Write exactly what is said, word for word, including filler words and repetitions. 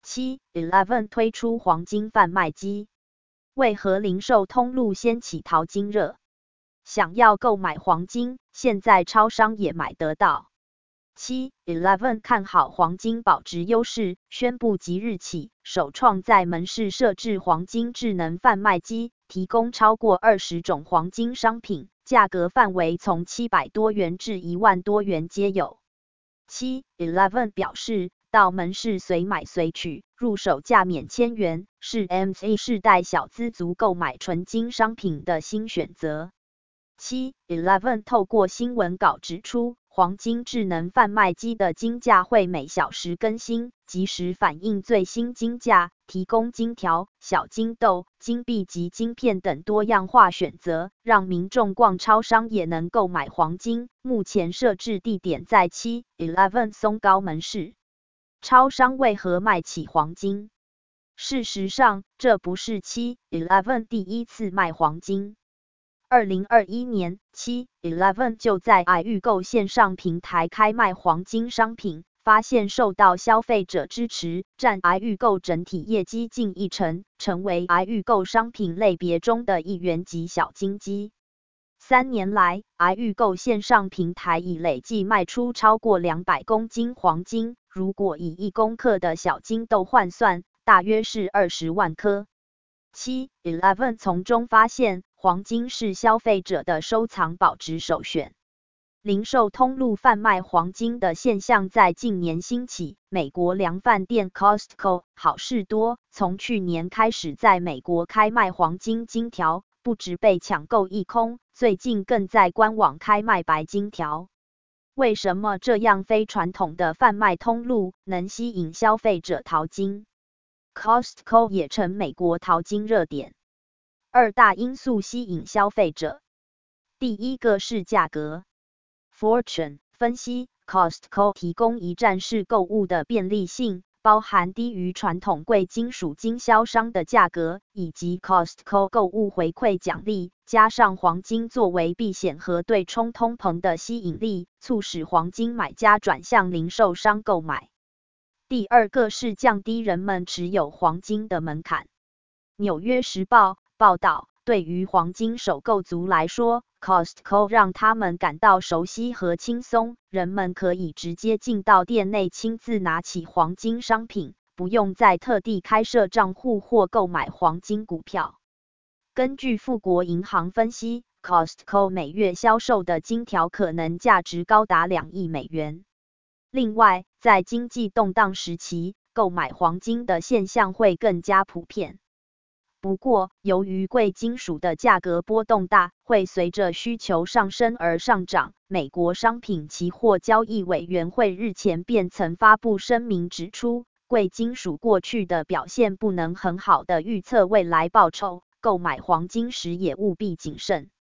七 Eleven 推出黄金贩卖机，为何零售通路掀起淘金热？想要购买黄金，现在超商也买得到。七 Eleven 看好黄金保值优势，宣布即日起首创在门市设置黄金智能贩卖机，提供超过二十种黄金商品，价格范围从七百多元至一万多元皆有。七 Eleven 表示，到门市随买随取，入手价免千元，是 M Z 世代小资族购买纯金商品的新选择。七 Eleven 透过新闻稿指出，黄金智能贩卖机的金价会每小时更新，及时反映最新金价，提供金条、小金豆、金币及晶片等多样化选择，让民众逛超商也能购买黄金。目前设置地点在七 Eleven 松高门市。超商为何卖起黄金？事实上，这不是七 Eleven 第一次卖黄金。二零二一年，七 Eleven 就在 i 预购线上平台开卖黄金商品，发现受到消费者支持，占 i 预购整体业绩近一成，成为 i 预购商品类别中的一员级小金鸡。三年来 ，i 预购线上平台已累计卖出超过两百公斤黄金，如果以一公克的小金豆换算，大约是二十万颗。七 Eleven 从中发现，黄金是消费者的收藏保值首选。零售通路贩卖黄金的现象在近年兴起，美国量贩店 Costco 好事多从去年开始在美国开卖黄金金条，不止被抢购一空，最近更在官网开卖白金条。为什么这样非传统的贩卖通路能吸引消费者淘金？ Costco 也成美国淘金热点。二大因素吸引消费者。第一个是价格。Fortune 分析 ，Costco 提供一站式购物的便利性，包含低于传统贵金属经销商的价格，以及 Costco 购物回馈奖励，加上黄金作为避险和对冲通膨的吸引力，促使黄金买家转向零售商购买。第二个是降低人们持有黄金的门槛。纽约时报报道，对于黄金首购族来说 ，Costco 让他们感到熟悉和轻松，人们可以直接进到店内亲自拿起黄金商品，不用再特地开设账户或购买黄金股票。根据富国银行分析 ，Costco 每月销售的金条可能价值高达两亿美元。另外，在经济动荡时期，购买黄金的现象会更加普遍。不过，由于贵金属的价格波动大，会随着需求上升而上涨。美国商品期货交易委员会日前便曾发布声明指出，贵金属过去的表现不能很好的预测未来报酬，购买黄金时也务必谨慎。